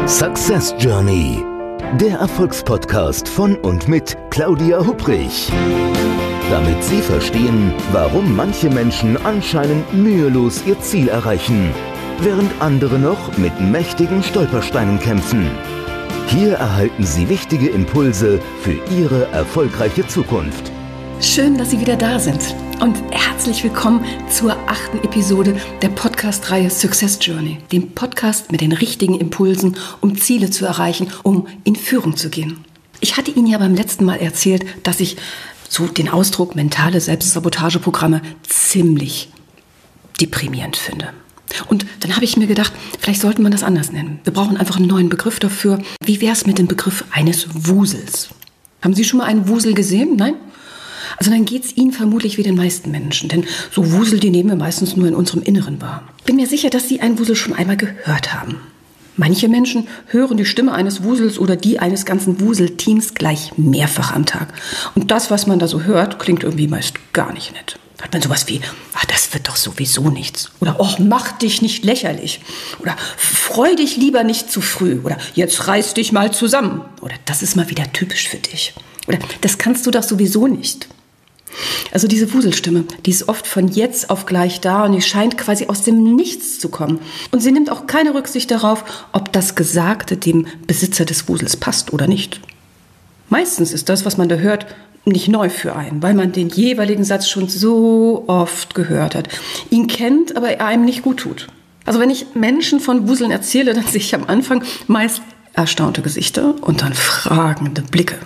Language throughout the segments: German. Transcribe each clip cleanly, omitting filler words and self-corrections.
Success Journey, der Erfolgspodcast von und mit Claudia Hupprich. Damit Sie verstehen, warum manche Menschen anscheinend mühelos ihr Ziel erreichen, während andere noch mit mächtigen Stolpersteinen kämpfen. Hier erhalten Sie wichtige Impulse für Ihre erfolgreiche Zukunft. Schön, dass Sie wieder da sind und herzlich willkommen zur 8. Episode der Podcast-Reihe Success Journey, dem Podcast mit den richtigen Impulsen, um Ziele zu erreichen, um in Führung zu gehen. Ich hatte Ihnen ja beim letzten Mal erzählt, dass ich so den Ausdruck mentale Selbstsabotageprogramme ziemlich deprimierend finde. Und dann habe ich mir gedacht, vielleicht sollte man das anders nennen. Wir brauchen einfach einen neuen Begriff dafür. Wie wäre es mit dem Begriff eines Wusels? Haben Sie schon mal einen Wusel gesehen? Nein? Also dann geht es Ihnen vermutlich wie den meisten Menschen, denn so Wusel, die nehmen wir meistens nur in unserem Inneren wahr. Ich bin mir sicher, dass Sie einen Wusel schon einmal gehört haben. Manche Menschen hören die Stimme eines Wusels oder die eines ganzen Wuselteams gleich mehrfach am Tag. Und das, was man da so hört, klingt irgendwie meist gar nicht nett. Da hat man sowas wie, das wird doch sowieso nichts. Oder, mach dich nicht lächerlich. Oder, freu dich lieber nicht zu früh. Oder, jetzt reiß dich mal zusammen. Oder, das ist mal wieder typisch für dich. Oder, das kannst du doch sowieso nicht. Also diese Wuselstimme, die ist oft von jetzt auf gleich da und die scheint quasi aus dem Nichts zu kommen. Und sie nimmt auch keine Rücksicht darauf, ob das Gesagte dem Besitzer des Wusels passt oder nicht. Meistens ist das, was man da hört, nicht neu für einen, weil man den jeweiligen Satz schon so oft gehört hat, ihn kennt, aber er einem nicht gut tut. Also wenn ich Menschen von Wuseln erzähle, dann sehe ich am Anfang meist erstaunte Gesichter und dann fragende Blicke.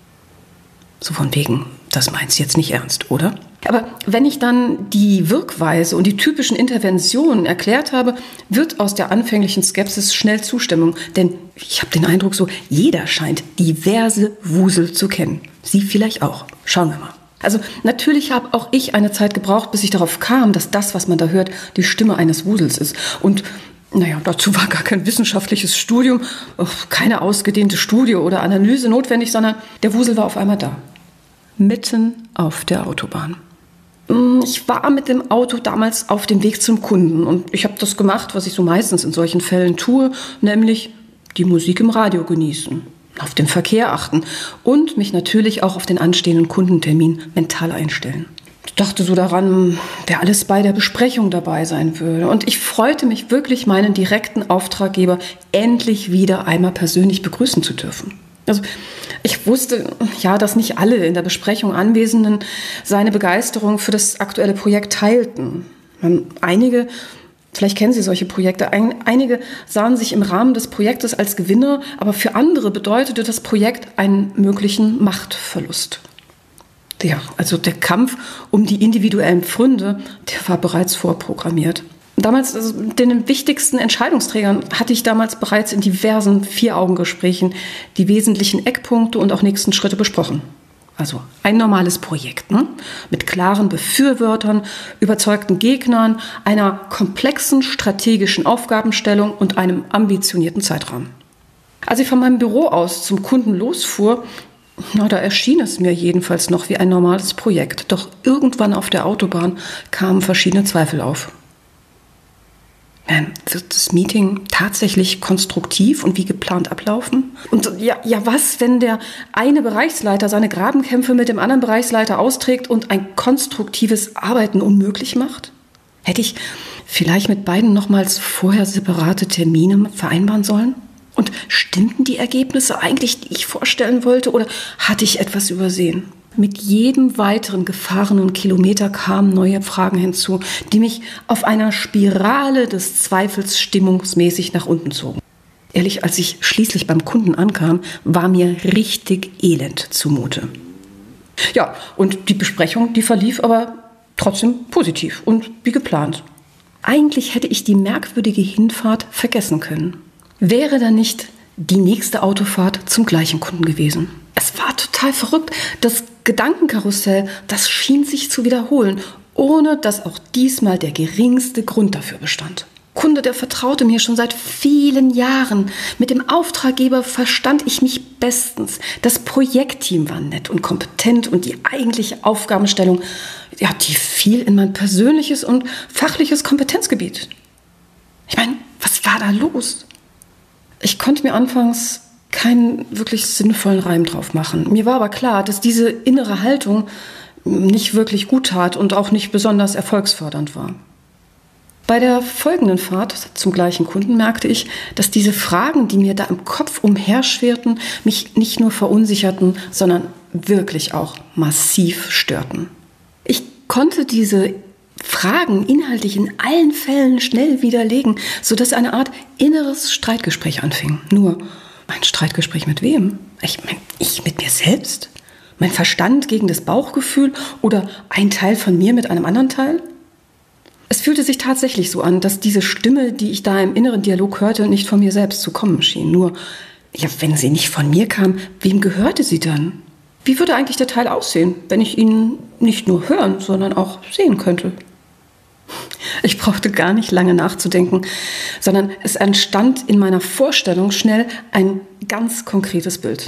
So von wegen, das meinst du jetzt nicht ernst, oder? Aber wenn ich dann die Wirkweise und die typischen Interventionen erklärt habe, wird aus der anfänglichen Skepsis schnell Zustimmung. Denn ich habe den Eindruck, so jeder scheint diverse Wusel zu kennen. Sie vielleicht auch. Schauen wir mal. Also natürlich habe auch ich eine Zeit gebraucht, bis ich darauf kam, dass das, was man da hört, die Stimme eines Wusels ist. Und dazu war gar kein wissenschaftliches Studium, keine ausgedehnte Studie oder Analyse notwendig, sondern der Wusel war auf einmal da. Mitten auf der Autobahn. Ich war mit dem Auto damals auf dem Weg zum Kunden und ich habe das gemacht, was ich so meistens in solchen Fällen tue, nämlich die Musik im Radio genießen, auf den Verkehr achten und mich natürlich auch auf den anstehenden Kundentermin mental einstellen. Ich dachte so daran, wer alles bei der Besprechung dabei sein würde. Und ich freute mich wirklich, meinen direkten Auftraggeber endlich wieder einmal persönlich begrüßen zu dürfen. Also ich wusste ja, dass nicht alle in der Besprechung Anwesenden seine Begeisterung für das aktuelle Projekt teilten. Einige, vielleicht kennen Sie solche Projekte, einige sahen sich im Rahmen des Projektes als Gewinner, aber für andere bedeutete das Projekt einen möglichen Machtverlust. Ja, also der Kampf um die individuellen Pfründe, der war bereits vorprogrammiert. Damals, also den wichtigsten Entscheidungsträgern, hatte ich damals bereits in diversen 4-Augen-Gesprächen die wesentlichen Eckpunkte und auch nächsten Schritte besprochen. Also ein normales Projekt, mit klaren Befürwortern, überzeugten Gegnern, einer komplexen strategischen Aufgabenstellung und einem ambitionierten Zeitrahmen. Als ich von meinem Büro aus zum Kunden losfuhr, da erschien es mir jedenfalls noch wie ein normales Projekt. Doch irgendwann auf der Autobahn kamen verschiedene Zweifel auf. Wird das Meeting tatsächlich konstruktiv und wie geplant ablaufen? Und was, wenn der eine Bereichsleiter seine Grabenkämpfe mit dem anderen Bereichsleiter austrägt und ein konstruktives Arbeiten unmöglich macht? Hätte ich vielleicht mit beiden nochmals vorher separate Termine vereinbaren sollen? Und stimmten die Ergebnisse eigentlich, die ich vorstellen wollte, oder hatte ich etwas übersehen? Mit jedem weiteren gefahrenen Kilometer kamen neue Fragen hinzu, die mich auf einer Spirale des Zweifels stimmungsmäßig nach unten zogen. Ehrlich, als ich schließlich beim Kunden ankam, war mir richtig elend zumute. Ja, und die Besprechung, die verlief aber trotzdem positiv und wie geplant. Eigentlich hätte ich die merkwürdige Hinfahrt vergessen können. Wäre da nicht die nächste Autofahrt zum gleichen Kunden gewesen. Es war total verrückt. Das Gedankenkarussell, das schien sich zu wiederholen, ohne dass auch diesmal der geringste Grund dafür bestand. Kunde, der vertraute mir schon seit vielen Jahren. Mit dem Auftraggeber verstand ich mich bestens. Das Projektteam war nett und kompetent und die eigentliche Aufgabenstellung, die fiel in mein persönliches und fachliches Kompetenzgebiet. Ich meine, was war da los? Ich konnte mir anfangs keinen wirklich sinnvollen Reim drauf machen. Mir war aber klar, dass diese innere Haltung nicht wirklich gut tat und auch nicht besonders erfolgsfördernd war. Bei der folgenden Fahrt zum gleichen Kunden merkte ich, dass diese Fragen, die mir da im Kopf umherschwirrten, mich nicht nur verunsicherten, sondern wirklich auch massiv störten. Ich konnte diese Fragen inhaltlich in allen Fällen schnell widerlegen, sodass eine Art inneres Streitgespräch anfing. Nur ein Streitgespräch mit wem? Ich mit mir selbst? Mein Verstand gegen das Bauchgefühl oder ein Teil von mir mit einem anderen Teil? Es fühlte sich tatsächlich so an, dass diese Stimme, die ich da im inneren Dialog hörte, nicht von mir selbst zu kommen schien. Nur, wenn sie nicht von mir kam, wem gehörte sie dann? Wie würde eigentlich der Teil aussehen, wenn ich ihn nicht nur hören, sondern auch sehen könnte? Ich brauchte gar nicht lange nachzudenken, sondern es entstand in meiner Vorstellung schnell ein ganz konkretes Bild.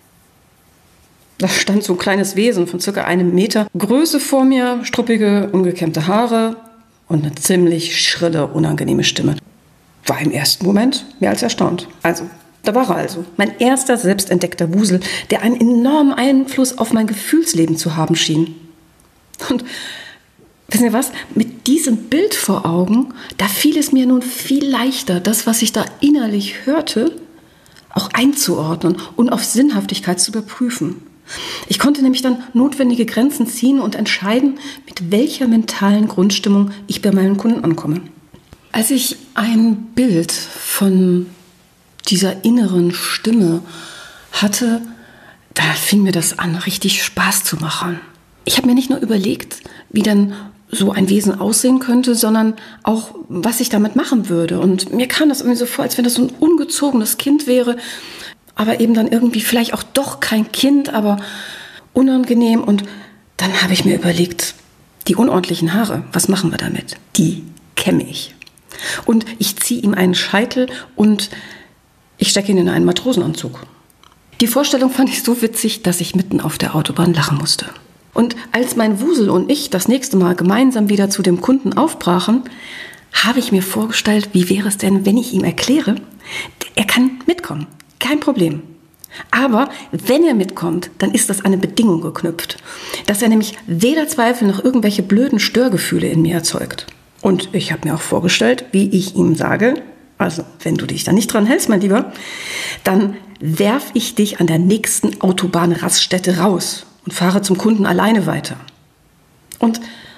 Da stand so ein kleines Wesen von circa 1 Meter Größe vor mir, struppige, ungekämmte Haare und eine ziemlich schrille, unangenehme Stimme. War im ersten Moment mehr als erstaunt. Da war er also, mein erster selbstentdeckter Wusel, der einen enormen Einfluss auf mein Gefühlsleben zu haben schien. Und wissen Sie was? Mit diesem Bild vor Augen, da fiel es mir nun viel leichter, das, was ich da innerlich hörte, auch einzuordnen und auf Sinnhaftigkeit zu überprüfen. Ich konnte nämlich dann notwendige Grenzen ziehen und entscheiden, mit welcher mentalen Grundstimmung ich bei meinen Kunden ankomme. Als ich ein Bild von dieser inneren Stimme hatte, da fing mir das an, richtig Spaß zu machen. Ich habe mir nicht nur überlegt, wie dann so ein Wesen aussehen könnte, sondern auch, was ich damit machen würde. Und mir kam das irgendwie so vor, als wenn das so ein ungezogenes Kind wäre, aber eben dann irgendwie vielleicht auch doch kein Kind, aber unangenehm. Und dann habe ich mir überlegt, die unordentlichen Haare, was machen wir damit? Die kämme ich. Und ich ziehe ihm einen Scheitel und ich stecke ihn in einen Matrosenanzug. Die Vorstellung fand ich so witzig, dass ich mitten auf der Autobahn lachen musste. Und als mein Wusel und ich das nächste Mal gemeinsam wieder zu dem Kunden aufbrachen, habe ich mir vorgestellt, wie wäre es denn, wenn ich ihm erkläre, er kann mitkommen, kein Problem. Aber wenn er mitkommt, dann ist das an eine Bedingung geknüpft, dass er nämlich weder Zweifel noch irgendwelche blöden Störgefühle in mir erzeugt. Und ich habe mir auch vorgestellt, wie ich ihm sage, also wenn du dich da nicht dran hältst, mein Lieber, dann werf ich dich an der nächsten Autobahnraststätte raus und fahre zum Kunden alleine weiter. Und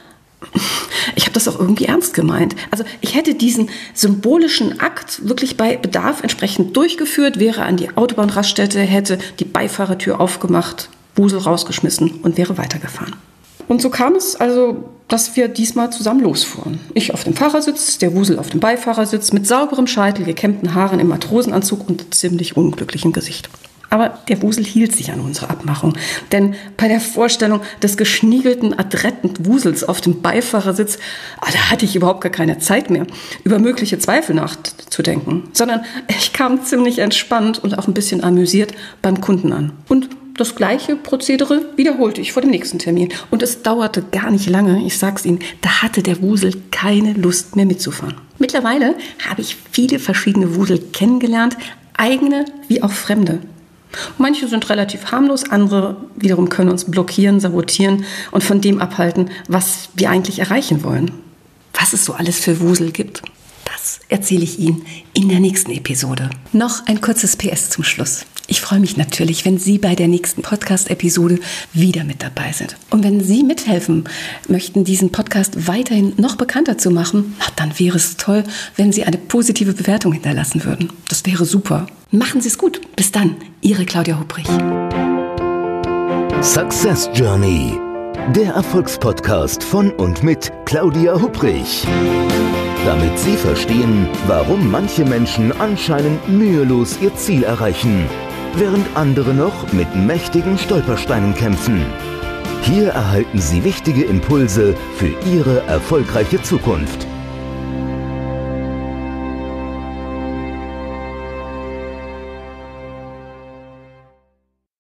ich habe das auch irgendwie ernst gemeint. Also ich hätte diesen symbolischen Akt wirklich bei Bedarf entsprechend durchgeführt, wäre an die Autobahnraststätte, hätte die Beifahrertür aufgemacht, Wusel rausgeschmissen und wäre weitergefahren. Und so kam es also, dass wir diesmal zusammen losfuhren. Ich auf dem Fahrersitz, der Wusel auf dem Beifahrersitz, mit sauberem Scheitel, gekämmten Haaren im Matrosenanzug und ziemlich unglücklichem Gesicht. Aber der Wusel hielt sich an unsere Abmachung. Denn bei der Vorstellung des geschniegelten, adretten Wusels auf dem Beifahrersitz, da hatte ich überhaupt gar keine Zeit mehr, über mögliche Zweifel nachzudenken. Sondern ich kam ziemlich entspannt und auch ein bisschen amüsiert beim Kunden an. Und das gleiche Prozedere wiederholte ich vor dem nächsten Termin. Und es dauerte gar nicht lange, ich sag's Ihnen, da hatte der Wusel keine Lust mehr mitzufahren. Mittlerweile habe ich viele verschiedene Wusel kennengelernt, eigene wie auch fremde. Manche sind relativ harmlos, andere wiederum können uns blockieren, sabotieren und von dem abhalten, was wir eigentlich erreichen wollen. Was es so alles für Wusel gibt, das erzähle ich Ihnen in der nächsten Episode. Noch ein kurzes PS zum Schluss. Ich freue mich natürlich, wenn Sie bei der nächsten Podcast-Episode wieder mit dabei sind. Und wenn Sie mithelfen möchten, diesen Podcast weiterhin noch bekannter zu machen, dann wäre es toll, wenn Sie eine positive Bewertung hinterlassen würden. Das wäre super. Machen Sie es gut. Bis dann, Ihre Claudia Hubrich. Success Journey, der Erfolgspodcast von und mit Claudia Hubrich. Damit Sie verstehen, warum manche Menschen anscheinend mühelos ihr Ziel erreichen, während andere noch mit mächtigen Stolpersteinen kämpfen. Hier erhalten Sie wichtige Impulse für Ihre erfolgreiche Zukunft.